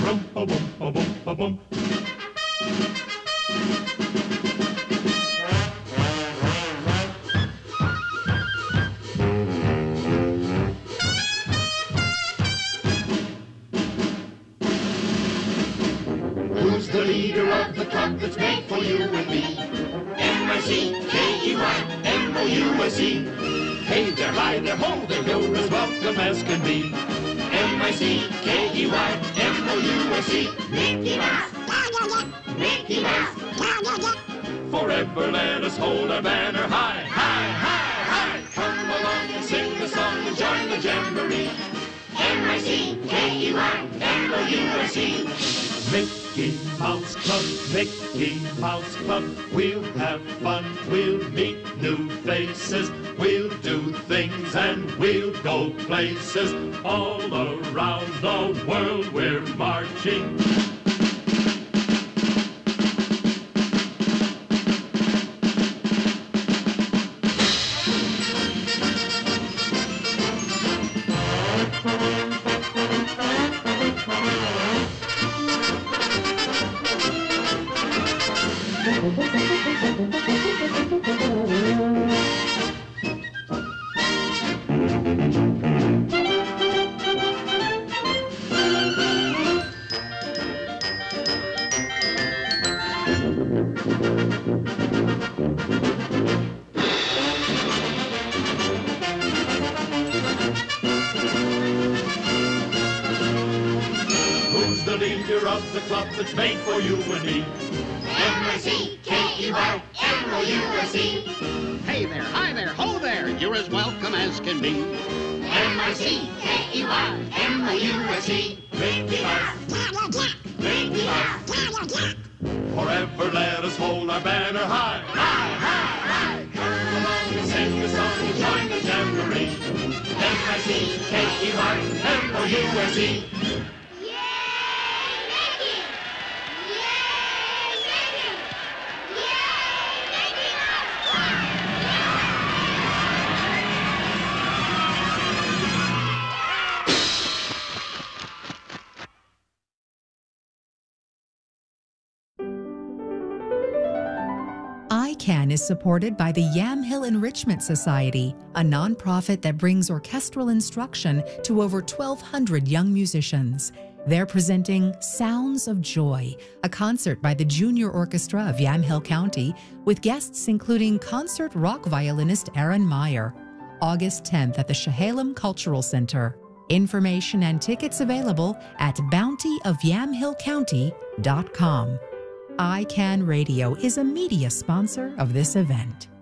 Rum-pa-bum-pa-bum-pa-bum. Who's the leader of the club that's made for you and me? M-I-C-K-E-Y-M-O-U-S-E. Hey there, hi there, ho there, you're as welcome as can be. M-I-C-K-E-Y-M-O-U-S-E. Mickey Mouse, Mickey Mouse. Forever let us hold our banner high, high, high, high. Come along and sing the song and join the jamboree. M-I-C-K-E-Y-M-O-U-S-E. Mickey Mouse Club, Mickey Mouse Club. We'll have fun, we'll meet new faces. We'll do things and we'll go places. All around the world we're marching. Who's the leader of the club that's made for you and me? M-I-C-K-E-Y-M-O-U-S-E. Hey there, hi there, ho there, you're as welcome as can be. M-I-C-K-E-Y-M-O-U-S-E. Mickey Mouse, Mickey Mouse. Forever let us hold our banner high, high, high, high. Come along and sing the song and join the jamboree. M-I-C-K-E-Y-M-O-U-S-E. ICANN is supported by the Yamhill Enrichment Society, a nonprofit that brings orchestral instruction to over 1,200 young musicians. They're presenting Sounds of Joy, a concert by the Junior Orchestra of Yamhill County, with guests including concert rock violinist Aaron Meyer, August 10th at the Chehalem Cultural Center. Information and tickets available at bountyofyamhillcounty.com. ICANN Radio is a media sponsor of this event.